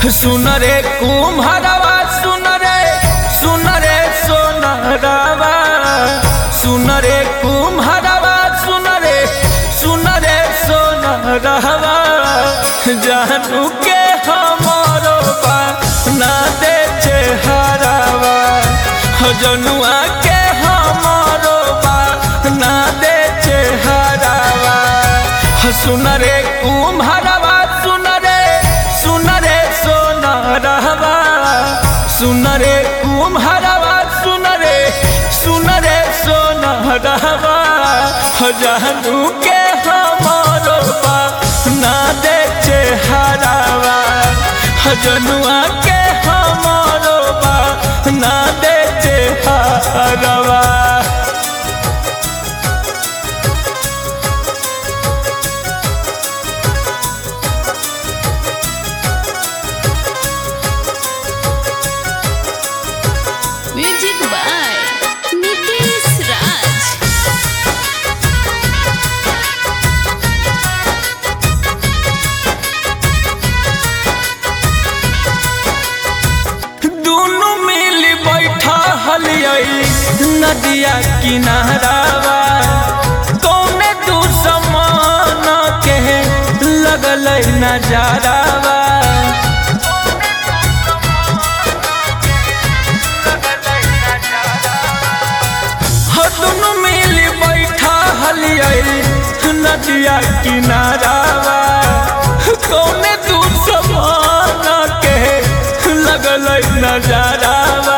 सुन रे कुम्हारवा सुन रे सोनारवा सुन रे कुम्हारवा सुन रे सोनारवा जानू के हमरो ना दे चेहरावा जनुआ के हमरो ना दे चेहरावा सुन रे कुम्हारवा सुन रे सोनारवा सुन रे कुम्हारवा सुन रे सोनारवा जानू के हमरो ना दे चेहरावा जनुआ के हमरो ना दे चेहरावा। Music by Nitesh Raj. दोनों मिल बैठा हलियई नदिया किनारावा कौने दुश्मन के लगल नजारावा दोनों मिल बैठा हलियई नदिया किनारावा कौने दुश्मन के लगल नजारावा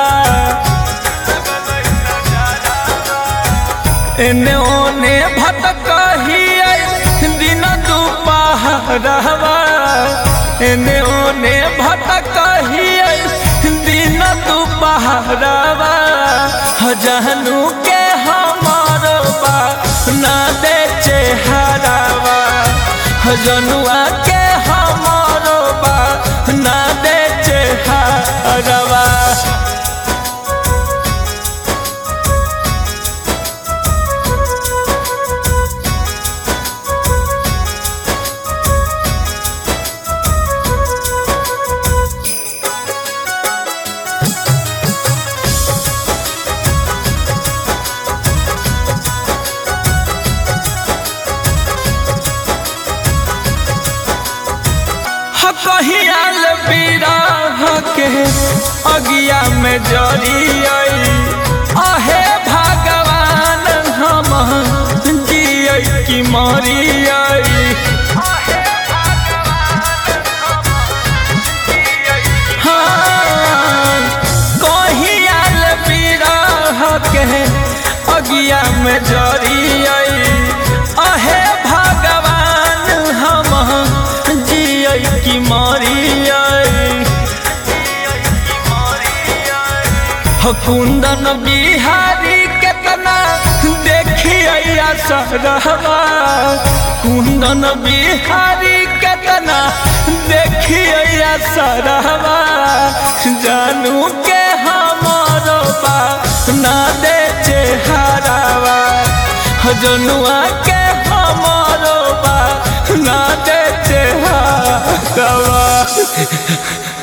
एने ओने भटकही दिन दुपहरवा एने ओने भटकही दिन दुपहरवा जानू के हमरो ना दे चेहरावा जनुआ के हमरो ना दे चेहरावा। कहियाल बिरह के अगिया में जरियई आहे भगवान हम जियई की मरियई हाँ कहियाल बिरह के अगिया में जरियई आहे भगवान हम की कुंदन बिहारी केतना देखिया सरहवा कुंदन बिहारी केतना देखिया सरहवा जानू के हमरो ना दे चेहरावा जनुआ के हमरो ना दे चेहरावा।